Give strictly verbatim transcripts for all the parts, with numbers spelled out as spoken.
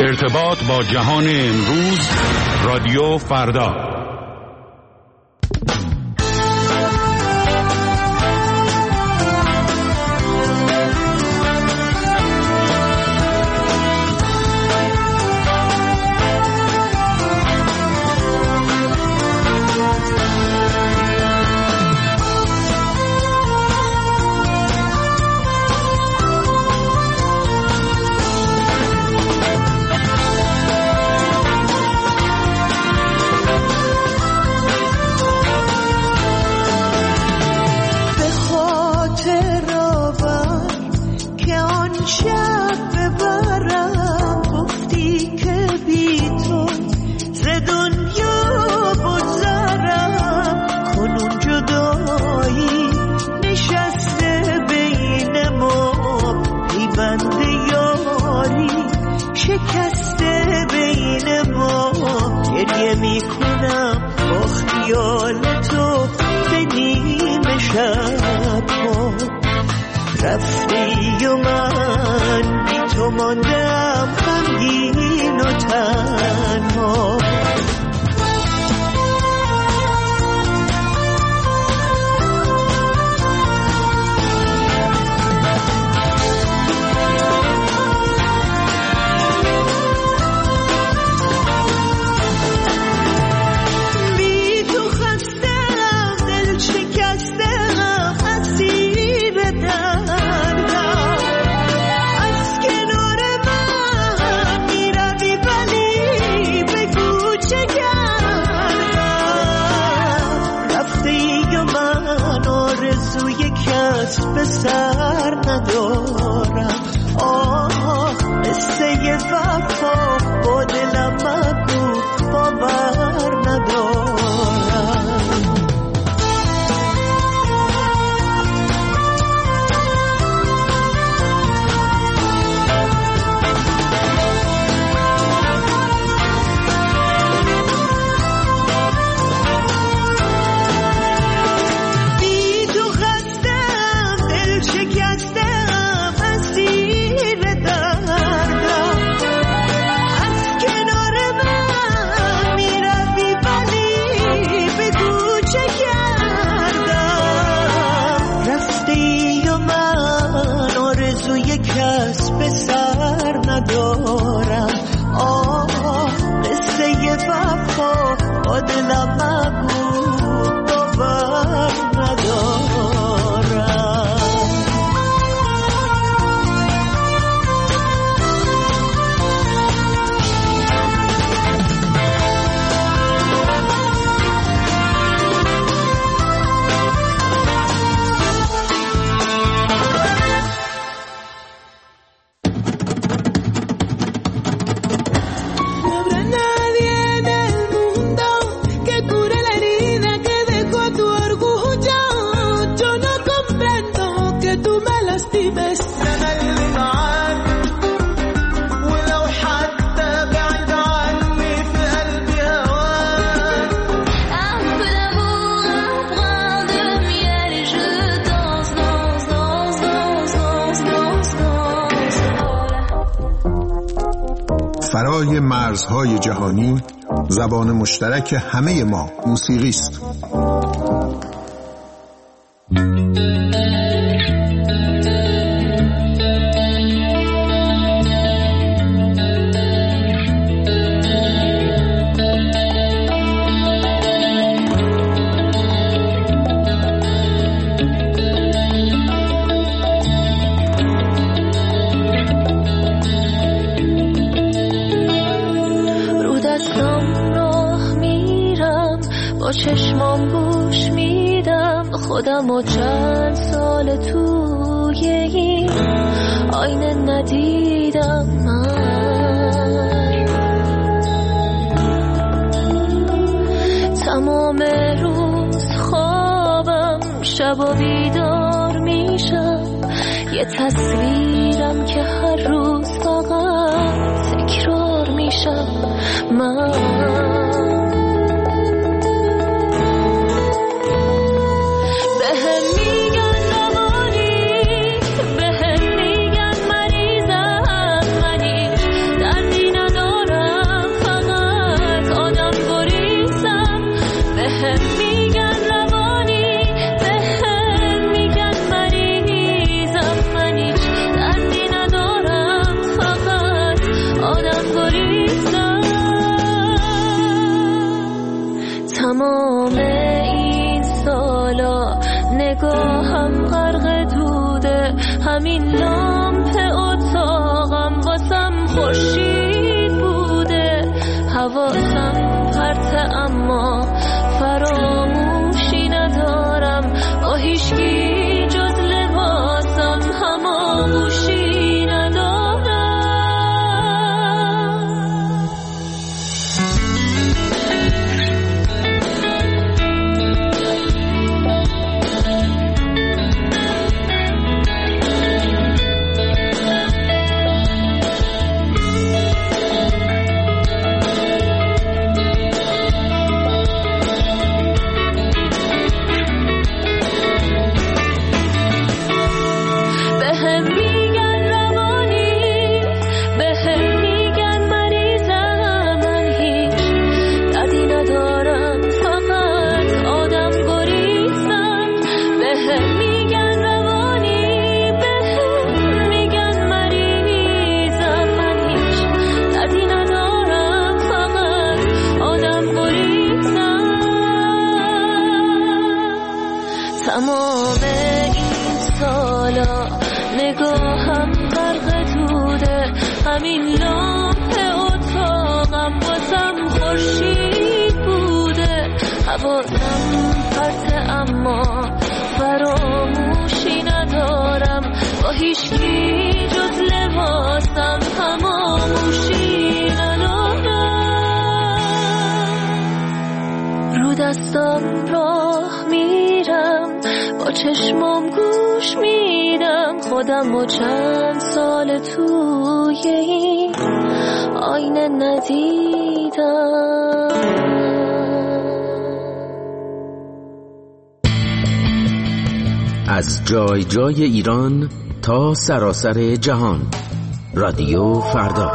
ارتباط با جهان امروز، رادیو فردا. رفتی و من بی تو ماندم غمگین و تنها. به سر ندارم آه قصه وفا با دلم مگو باور ندارم. به سر ندارم آه قصه وفا با دلم مگو باور ندارم. فرای مرزهای جهانی، زبان مشترک همه ما موسیقی است. چشمام گوش میدم خودم و چند سال توی این آینه ندیدم من. تمام روز خوابم شب و بیدار میشم یه تصویرم که هر روز فقط تکرار میشم من. بهم میگن مریضم منی دردی ندارم خورشید بوده. حواسم پرته اما فراموشی ندارم، با هیچکی جز لباسم هماموشی ندارم. تمام این سالا نگاهم غرق دوده، همین لامپ اتاقم واسم خورشید بوده. حواسم پرته اما فراموشی ندارم، با هیچکی جز لباسم هماموشی ندارم. رو دستم راه میرم، با چشمام گوش میدم خودم و چند سال توی این آینه ندیدم. از جای جای ایران تا سراسر جهان، رادیو فردا.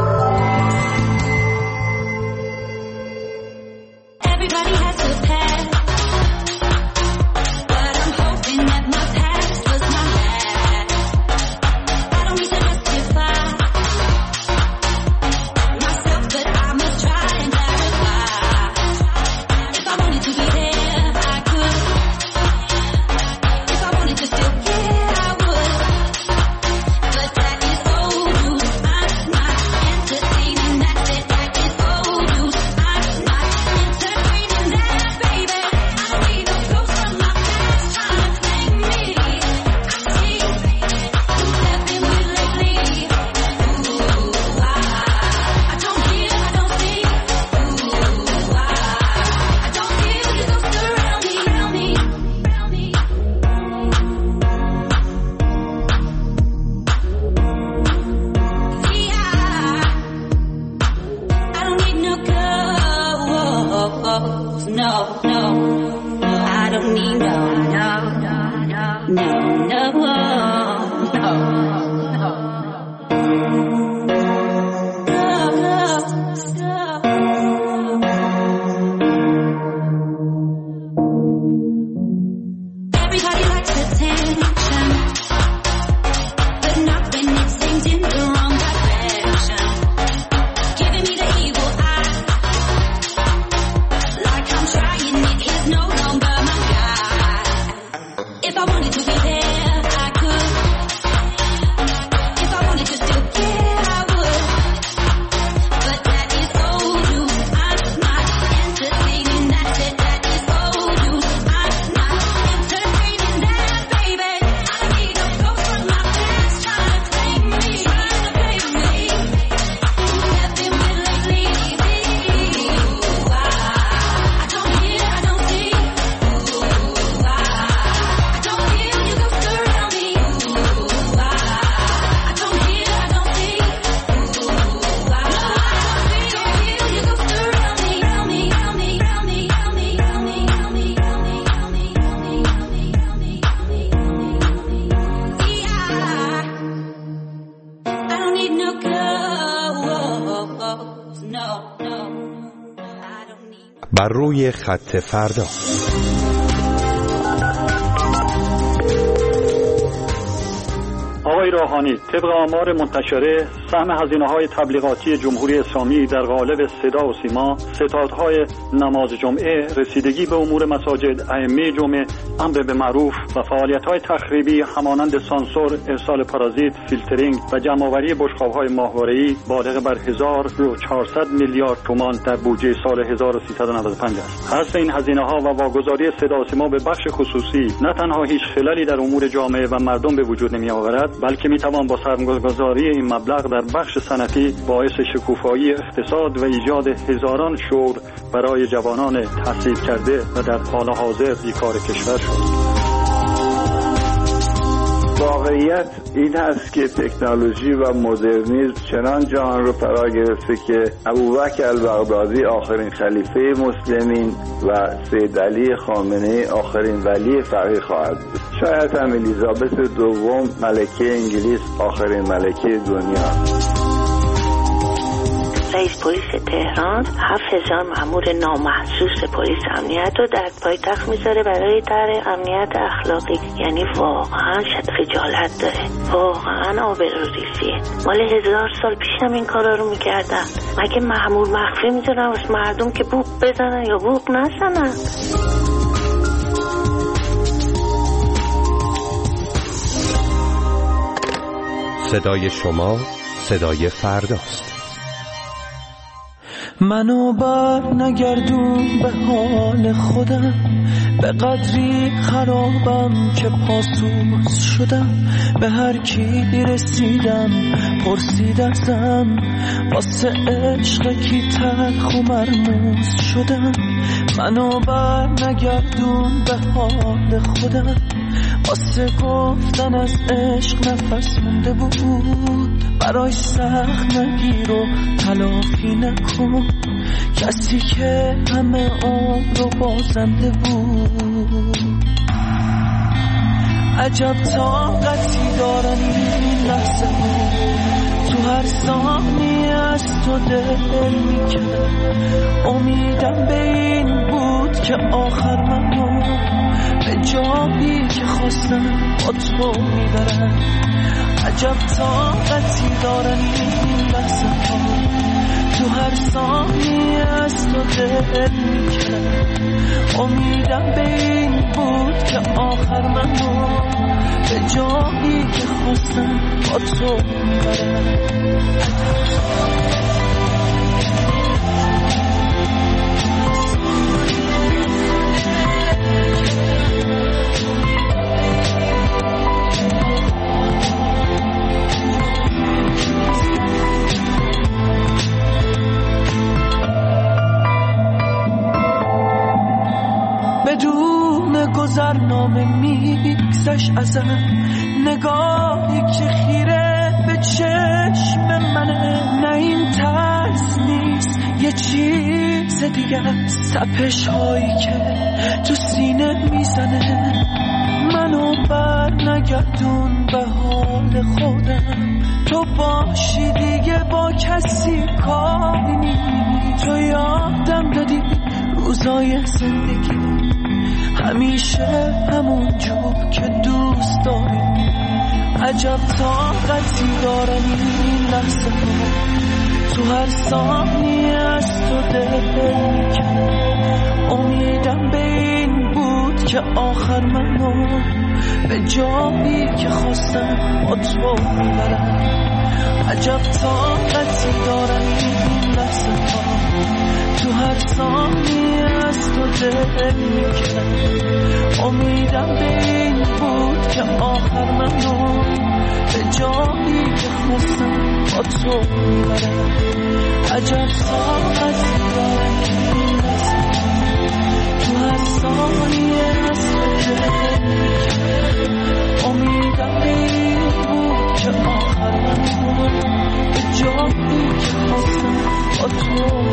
بر روی خط فردا. آقای روحانی، طبق آمار منتشره سهم هزینه‌های تبلیغاتی جمهوری اسلامی در قالب صدا و سیما، ستادهای نماز جمعه، رسیدگی به امور مساجد، ائمه جمعه، امر به معروف و فعالیت‌های تخریبی همانند سانسور، ارسال پارازیت، فیلترینگ و جمع‌آوری بشقاب‌های ماهواره‌ای بالغ بر هزار و چهارصد میلیارد تومان در بودجه سال هزار و سیصد و نود و پنج است. حذف این هزینه‌ها و واگذاری صدا و سیما به بخش خصوصی نه تنها هیچ خللی در امور جامعه و مردم به وجود نمی‌آورد، بلکه می‌توان با سرمایه‌گذاری این مبلغ در بخش صنعتی باعث شکوفایی اقتصاد و ایجاد هزاران شغل برای جوانان تحصیل کرده و در حال حاضر بیکار کشور شد. واقعیت این هست که تکنولوژی و مدرنیسم چنان جهان رو فرا گرفته که ابوبکر البغدادی آخرین خلیفه مسلمین و سید علی خامنه‌ای آخرین ولی فقیه خواهد بود. شاید هم الیزابت دوم ملکه انگلیس آخرین ملکه دنیا. رئیس پلیس تهران هفت هزار مأمور نامحسوس پلیس امنیت رو در پایتخت میذاره برای طرح امنیت اخلاقی. یعنی واقعا خجالت داره، واقعا آبروریزیه. مال هزار سال پیش هم این کارا رو میکردن. مگه مأمور مخفی میذارن واسه مردم که بوق بزنن یا بوق نزنن؟ صدای شما صدای فرداست. منو بر نگردون به حال خودم، به قدری خرابم که پاسوس شدم. به هر کی رسیدم پرسید ازم، واسه عشق کی تلخ و مرموز شدم. منو بر نگردون به حال خودم، واسه گفتن از عشق نفس مونده بود. برای سخت نگیر و تلافی نکن، کسی که همه عمر رو بازنده بود. عجب طاقتی دارن این لحظه بود، تو هر ثانیه از تو دل میکنه. امیدم به این بود که آخر منو به جایی که خواستم با تو میبرم. عجب طاقتی دارن این لحظه ها، تو هر ثانیه از تو دل میکنم. امیدم به این بود که آخر منو به جایی که خواستم با تو میبرم. بدون گذرنامه میگذشت ازم، نگاهی که خیره به چشم منه. نه این ترس نیست یه چیز دیگه است، تپش هایی که تو سینه میزنه. منو بر نگردون به حال خودم، تو باشی دیگه با کسی کاری نیست. تو یادم دادی روزای زندگی همیشه همون جور که دوست داری. عجب طاقتی دارن این لحظه ها، تو هر ثانیه از تو دل میکنه. امیدم به این بود که آخر منو به جایی که خواستم با تو میبرم. عجب طاقتی دارن این لحظه ها، تو هر ثانیه از تو دل میکنم. امیدم به این بود که آخر منو به جایی که خواستم با تو میبرم. عجب طاقتی دارن این لحظه ها، تو هر ثانیه از تو دل میکنم. امیدم به این بود که آخر منو به جایی که خواستم با تو